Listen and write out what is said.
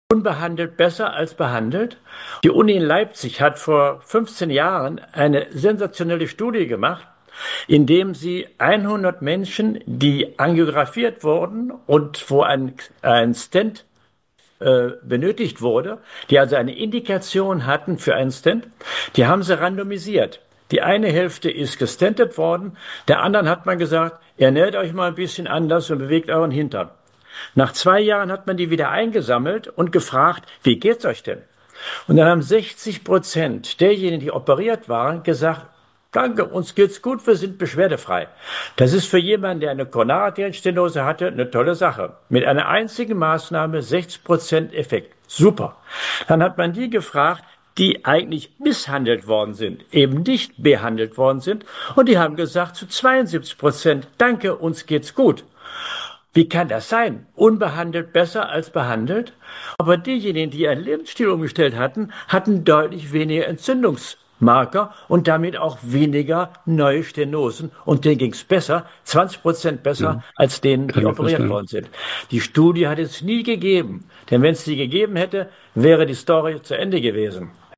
unbehandelt besser als behandelt. Die Uni in Leipzig hat vor 15 Jahren eine sensationelle Studie gemacht, indem sie 100 Menschen, die angiografiert wurden und wo ein Stent benötigt wurde, die also eine Indikation hatten für einen Stent, die haben sie randomisiert. Die eine Hälfte ist gestentet worden, der anderen hat man gesagt, ernährt euch mal ein bisschen anders und bewegt euren Hintern. Nach 2 Jahren hat man die wieder eingesammelt und gefragt, wie geht's euch denn? Und dann haben 60% derjenigen, die operiert waren, gesagt, danke, uns geht's gut, wir sind beschwerdefrei. Das ist für jemanden, der eine Koronararterienstenose hatte, eine tolle Sache. Mit einer einzigen Maßnahme 60% Effekt. Super. Dann hat man die gefragt, die eigentlich misshandelt worden sind, eben nicht behandelt worden sind. Und die haben gesagt zu 72%, danke, uns geht's gut. Wie kann das sein? Unbehandelt besser als behandelt? Aber diejenigen, die ihren Lebensstil umgestellt hatten, hatten deutlich weniger Entzündungsmarker und damit auch weniger neue Stenosen. Und denen ging es besser, 20% besser, als denen, die operiert worden sind. Die Studie hat es nie gegeben. Denn wenn es sie gegeben hätte, wäre die Story zu Ende gewesen.